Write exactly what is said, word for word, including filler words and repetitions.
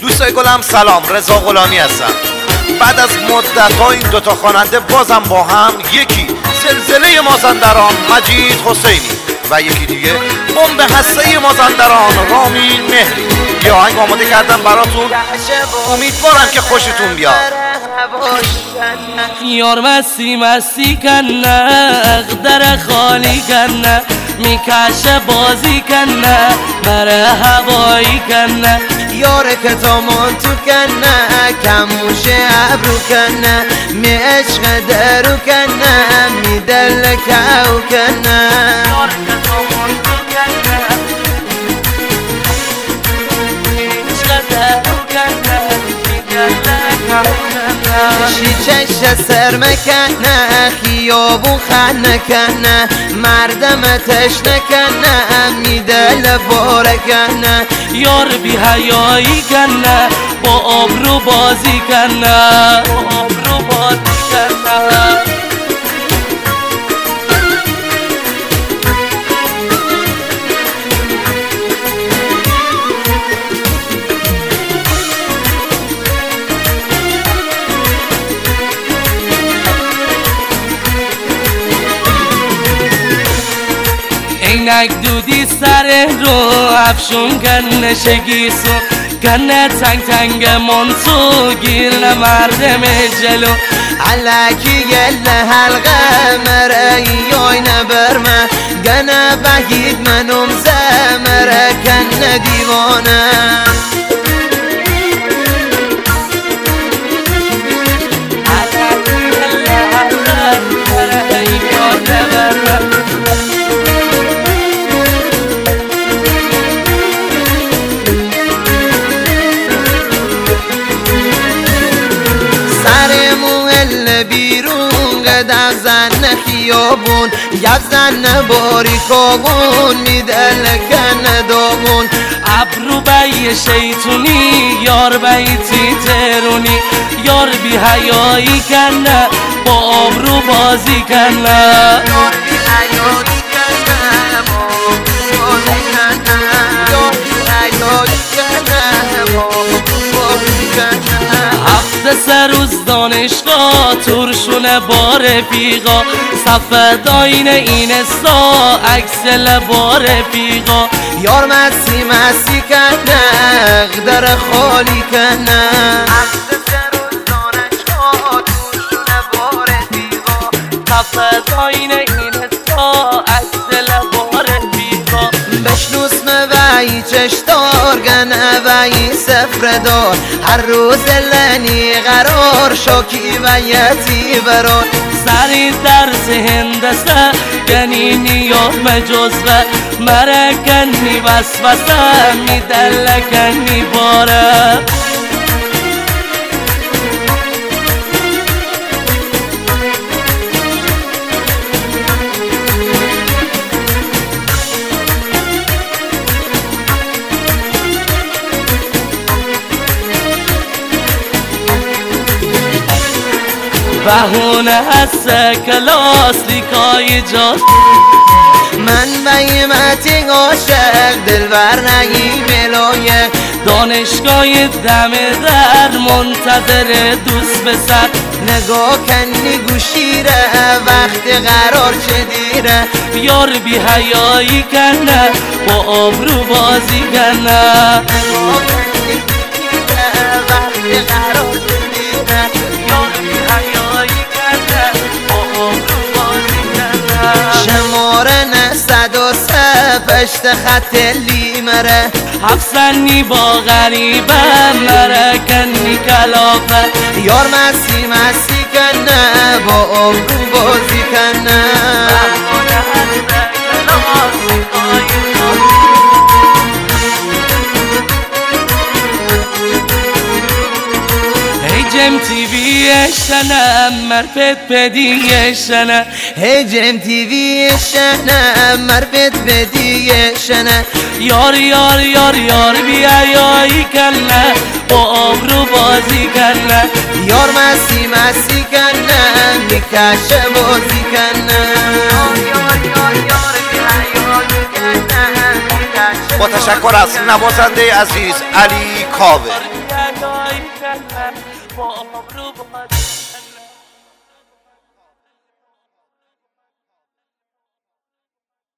دوستای گلم سلام، رضا غلامی هستم. بعد از مدت ها این دوتا خواننده بازم با هم، یکی زلزله مازندران مجید حسینی و یکی دیگه بمب هسته مازندران رامین مهری، یه آهنگ آماده کردم براتون، امیدوارم که خوشتون بیاد. یار مستی مستی کنه در خالی کنه میکشه بازی کنه مره هوایی کنه یار که تامان تو کنه کموشه ابرو کنه می عشق درو کنه می دل کو کنه یار که تامان تو کنه می عشق درو کنه می دل کو کنه شی چش سر مکنه خیابون خنه کنه مردم تشنه کنه می دل باره کنه یار بی حیایی کنه با آبرو بازی کنه با آبرو بازی کنه اینک دودی سر رو افشون کنه شگیسو کنه تنگ تنگ منسو گیر مردم جلو علکی گل حلقه مره یاینه برمه گنه بگید منم زمره کنه دیوانه بیرون قدم زن خیابون یب زن باری کابون میدل کن داغون ابرو بی شیطونی یار بی تیترونی یار بی حیایی کنه با آبرو بازی کنه یار بی حیایی کنه با آبرو بازی کنه یار بی حیایی کنه با آبرو بازی کنه هفته سه روز دانشگاه تورشونه با رفیقا صفحه داین اینستا عکس لبا رفیقا یار مسی مسی کنه در خالی کنه هفته سه روز دانشگاه تورشونه با رفیقا صفحه داین اینستا عکس لبا رفیقا بشنوسمه وی چشتار گنه وی سفر دار هر روز لنی قرار شاکی و یتی برار سری درس هندسه گنینی یا مجزوه مرکنی وسوسه میدلکنی باره بهونه هست کلاس لیکای جاست من بیمتی عاشق دلبر نگی ملایه دانشگاه دم در منتظر دوست بسر نگاه کنی گوشیره وقت قرار چه دیره یار بی حیایی کنه با آبرو بازی کنه نگاه کنی گوشیره وقت قرار چه دیره یار بی حیایی کنه با آبرو بازی کنه شماره نصد و سه پشت خط لیمره حفظنی با غریبه مرکنی کلافه یار مسی مسی کنه با آبرو بازی کنه هیجم تیوی شنه مرپت بدی شنه هیجم تیوی شنه مرپت بدی شنه یار یار یار یار بی حیایی کنه با آبرو بازی کنه یار مسی مسی کنه میکشه بازی کنه یار یار یار یار بی حیایی کنه با تشکر از نوازنده عزیز علی کاوه. هایی کنه با آبرو بازی